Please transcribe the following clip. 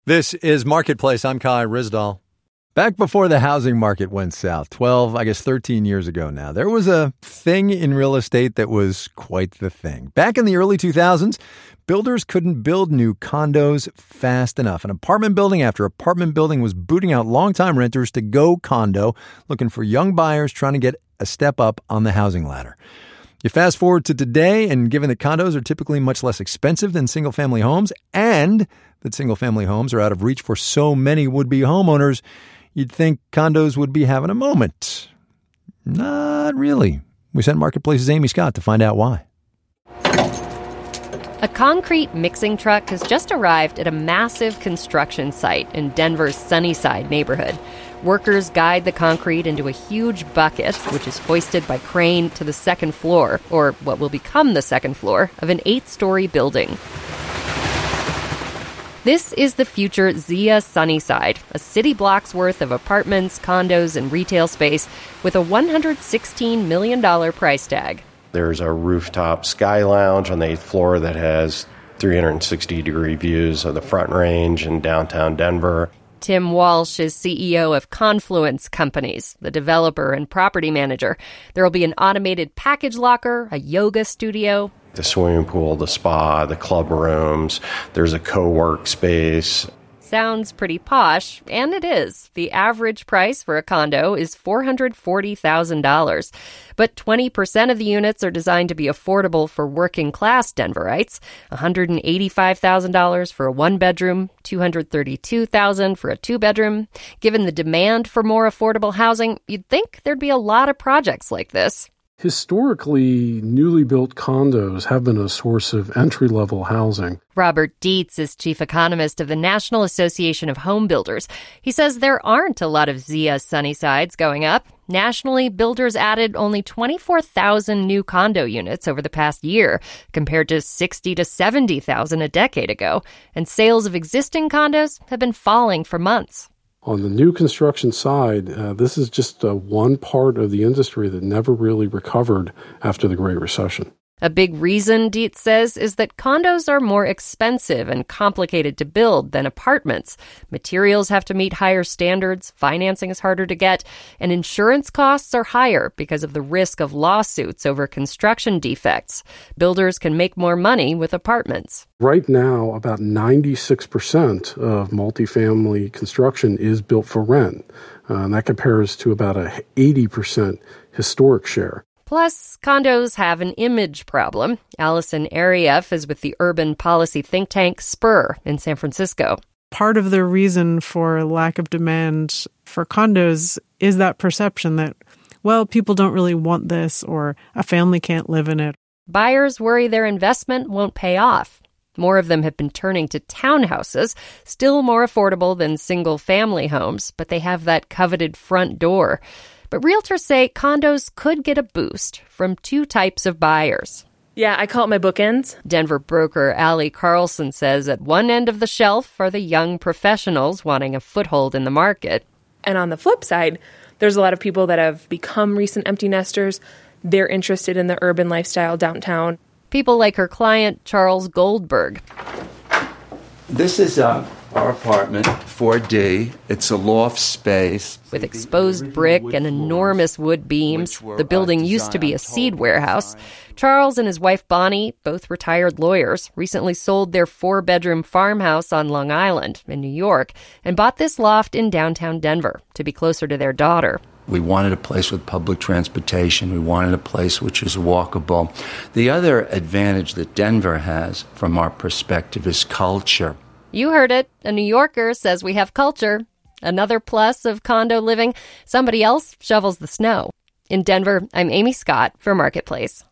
This is Marketplace. I'm Kai Ryssdal. Back before the housing market went south, 13 years ago now, there was a thing in real estate that was quite the thing. Back in the early 2000s, builders couldn't build new condos fast enough. An apartment building after apartment building was booting out longtime renters to go condo, looking for young buyers trying to get a step up on the housing ladder. You fast forward to today, and given that condos are typically much less expensive than single-family homes, and that single-family homes are out of reach for so many would-be homeowners, you'd think condos would be having a moment. Not really. We sent Marketplace's Amy Scott to find out why. A concrete mixing truck has just arrived at a massive construction site in Denver's Sunnyside neighborhood. Workers guide the concrete into a huge bucket, which is hoisted by crane to the second floor, or what will become the second floor, of an 8-story building. This is the future Zia Sunnyside, a city block's worth of apartments, condos, and retail space with a $116 million price tag. There's a rooftop sky lounge on the 8th floor that has 360-degree views of the Front Range in downtown Denver. Tim Walsh is CEO of Confluence Companies, the developer and property manager. There will be an automated package locker, a yoga studio. The swimming pool, the spa, the club rooms. There's a co-work space. Sounds pretty posh, and it is. The average price for a condo is $440,000. But 20% of the units are designed to be affordable for working-class Denverites. $185,000 for a one-bedroom, $232,000 for a two-bedroom. Given the demand for more affordable housing, you'd think there'd be a lot of projects like this. Historically, newly built condos have been a source of entry-level housing. Robert Dietz is chief economist of the National Association of Home Builders. He says there aren't a lot of Zia Sunnysides going up. Nationally, builders added only 24,000 new condo units over the past year, compared to 60 to 70,000 a decade ago. And sales of existing condos have been falling for months. On the new construction side, this is just one part of the industry that never really recovered after the Great Recession. A big reason, Dietz says, is that condos are more expensive and complicated to build than apartments. Materials have to meet higher standards, financing is harder to get, and insurance costs are higher because of the risk of lawsuits over construction defects. Builders can make more money with apartments. Right now, about 96% of multifamily construction is built for rent. And that compares to about an 80% historic share. Plus, condos have an image problem. Allison Arieff is with the urban policy think tank Spur in San Francisco. Part of the reason for lack of demand for condos is that perception that, well, people don't really want this or a family can't live in it. Buyers worry their investment won't pay off. More of them have been turning to townhouses, still more affordable than single-family homes, but they have that coveted front door. But realtors say condos could get a boost from two types of buyers. Yeah, I call it my bookends. Denver broker Allie Carlson says at one end of the shelf are the young professionals wanting a foothold in the market. And on the flip side, there's a lot of people that have become recent empty nesters. They're interested in the urban lifestyle downtown. People like her client, Charles Goldberg. This is our apartment, 4D. It's a loft space. With exposed brick and enormous wood beams, the building used to be a seed warehouse. Charles and his wife Bonnie, both retired lawyers, recently sold their 4-bedroom farmhouse on Long Island in New York and bought this loft in downtown Denver to be closer to their daughter. We wanted a place with public transportation. We wanted a place which is walkable. The other advantage that Denver has, from our perspective, is culture. You heard it. A New Yorker says we have culture. Another plus of condo living, somebody else shovels the snow. In Denver, I'm Amy Scott for Marketplace.